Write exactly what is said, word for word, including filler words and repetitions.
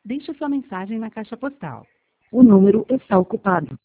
Deixe sua mensagem na caixa postal. O número está ocupado.